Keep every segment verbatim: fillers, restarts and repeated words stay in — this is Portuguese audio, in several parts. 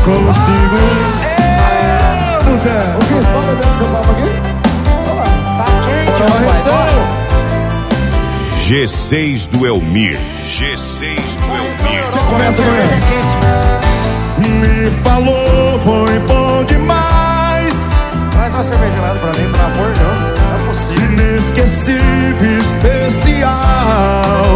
consigo. Não quer. O Cris, pode beber seu papo aqui? Tá quente, rapaz. G seis do Elmir. G seis do Elmir. Você começa amanhã. Me falou, foi bom demais. Traz uma cerveja gelada pra mim, pelo amor de Deus. Não é possível. Inesquecível, especial.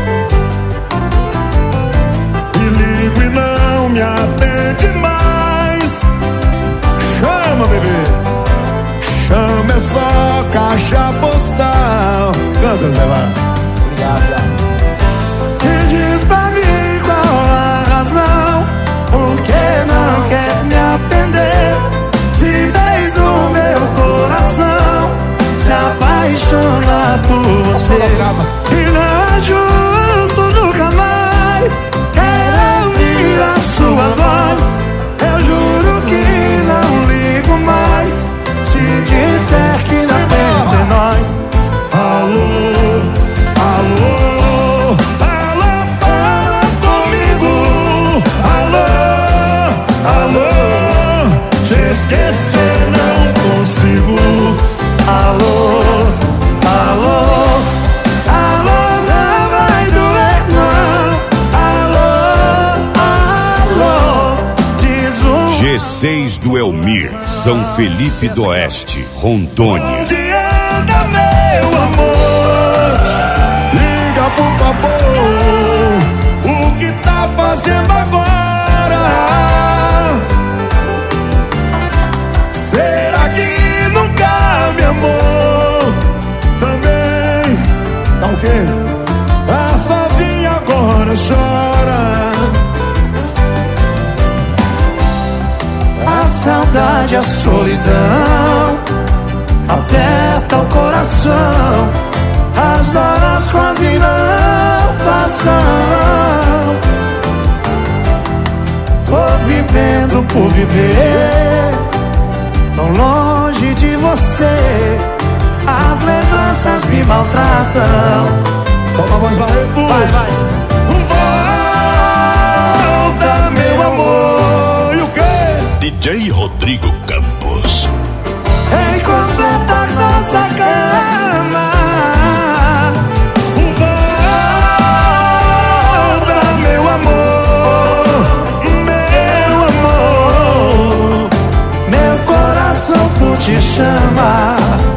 E ligo e não me atende mais. Chama, bebê. Chama, é só caixa postal. Canta, Levar. Obrigado. E diz pra mim qual a razão, por que não quer me atender? Se tens o meu coração se apaixona por você. E não é justo nunca mais quero ouvir a sua voz. Eu juro que não ligo mais se disser que não pensa em nós. Alô, alô, alô, fala comigo. Alô, alô, te esquecer não consigo. Alô, alô, alô, não vai doer não. Alô, alô, diz um. G seis do Elmir, São Felipe do Oeste, Rondônia. Onde anda meu amor? Liga por favor. O que tá fazendo agora? Será que nunca me amou? Também tá o quê? Tá sozinha agora, chora. A saudade, a solidão aperta o coração. As horas quase não passam. Tô vivendo por viver, tão longe de você. As lembranças me maltratam. Solta a voz, Barreto. Vai, vai. Volta, meu amor. E o quê? D J Rodrigo Campos. Em completar nossa cama. Volta, meu amor. Meu amor. Meu coração por te chamar.